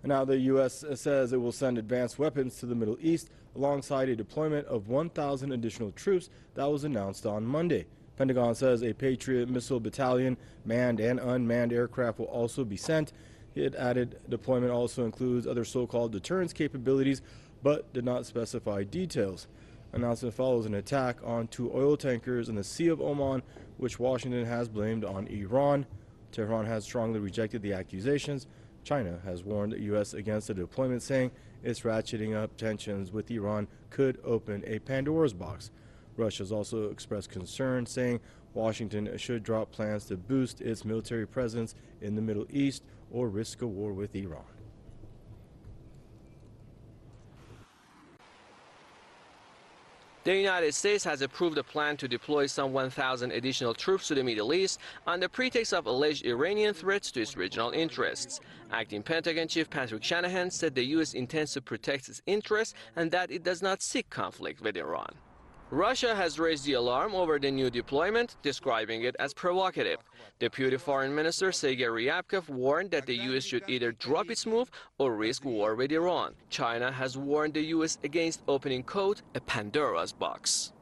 And now the U.S. says it will send advanced weapons to the Middle East alongside a deployment of 1,000 additional troops that was announced on Monday. Pentagon says a Patriot missile battalion, manned and unmanned aircraft will also be sent. It added deployment also includes other so-called deterrence capabilities, but did not specify details. Announcement follows an attack on 2 oil tankers in the Sea of Oman, which Washington has blamed on Iran. Tehran has strongly rejected the accusations. China has warned the U.S. against the deployment, saying it's ratcheting up tensions with Iran could open a Pandora's box. Russia has also expressed concern, saying Washington should drop plans to boost its military presence in the Middle East or risk a war with Iran. The United States has approved a plan to deploy some 1,000 additional troops to the Middle East on the pretext of alleged Iranian threats to its regional interests. Acting Pentagon Chief Patrick Shanahan said the U.S. intends to protect its interests and that it does not seek conflict with Iran. Russia has raised the alarm over the new deployment, describing it as provocative. Deputy Foreign Minister Sergei Ryabkov warned that the U.S. should either drop its move or risk war with Iran. China has warned the U.S. against opening, quote, a Pandora's box.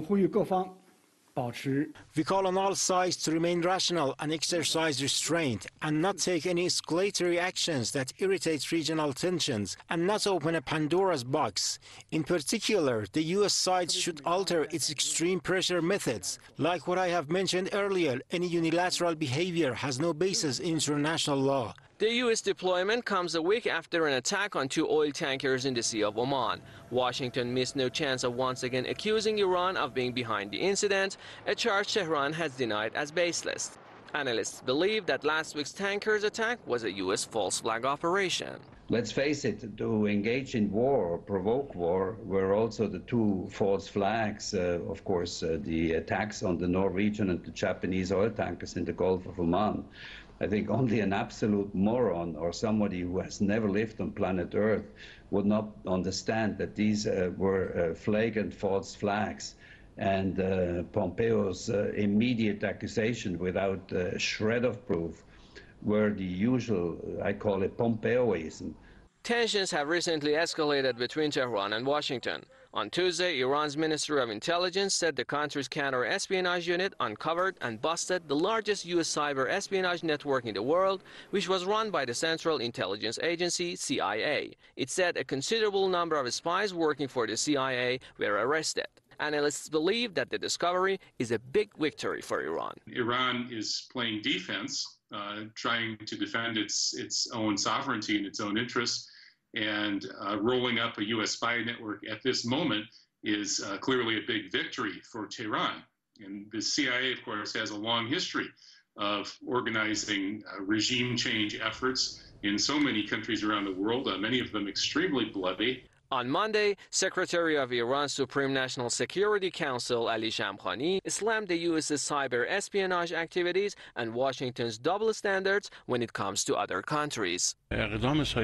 We call on all sides to remain rational and exercise restraint and not take any escalatory actions that irritate regional tensions and not open a Pandora's box. In particular, the U.S. side should alter its extreme pressure methods. Like what I have mentioned earlier, any unilateral behavior has no basis in international law. The U.S. deployment comes a week after an attack on 2 oil tankers in the Sea of Oman. Washington missed no chance of once again accusing Iran of being behind the incident, a charge Tehran has denied as baseless. Analysts believe that last week's tankers attack was a U.S. false flag operation. Let's face it, to engage in war or provoke war were also the 2 false flags, of course, the attacks on the Norwegian and the Japanese oil tankers in the Gulf of Oman. I think only an absolute moron or somebody who has never lived on planet Earth would not understand that these were flagrant false flags. And Pompeo's immediate accusation without a shred of proof were the usual, I call it Pompeoism. Tensions have recently escalated between Tehran and Washington. On Tuesday, Iran's Ministry of Intelligence said the country's counter-espionage unit uncovered and busted the largest U.S. cyber espionage network in the world, which was run by the Central Intelligence Agency, CIA. It said a considerable number of spies working for the CIA were arrested. Analysts believe that the discovery is a big victory for Iran. Iran is playing defense, trying to defend its own sovereignty and its own interests. And rolling up a U.S. spy network at this moment is clearly a big victory for Tehran. And the CIA, of course, has a long history of organizing regime change efforts in so many countries around the world, many of them extremely bloody. On Monday, Secretary of Iran's Supreme National Security Council Ali Shamkhani slammed the U.S.'s cyber espionage activities and Washington's double standards when it comes to other countries. If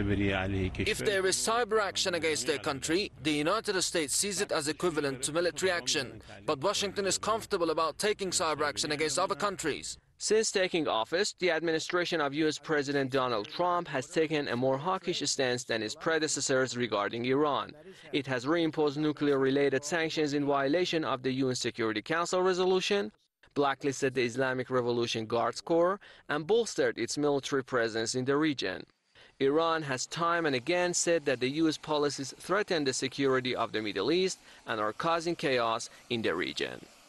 there is cyber action against their country, the United States sees it as equivalent to military action. But Washington is comfortable about taking cyber action against other countries. Since taking office, the administration of U.S. President Donald Trump has taken a more hawkish stance than its predecessors regarding Iran. It has reimposed nuclear-related sanctions in violation of the UN Security Council resolution, blacklisted the Islamic Revolution Guards Corps, and bolstered its military presence in the region. Iran has time and again said that the U.S. policies threaten the security of the Middle East and are causing chaos in the region.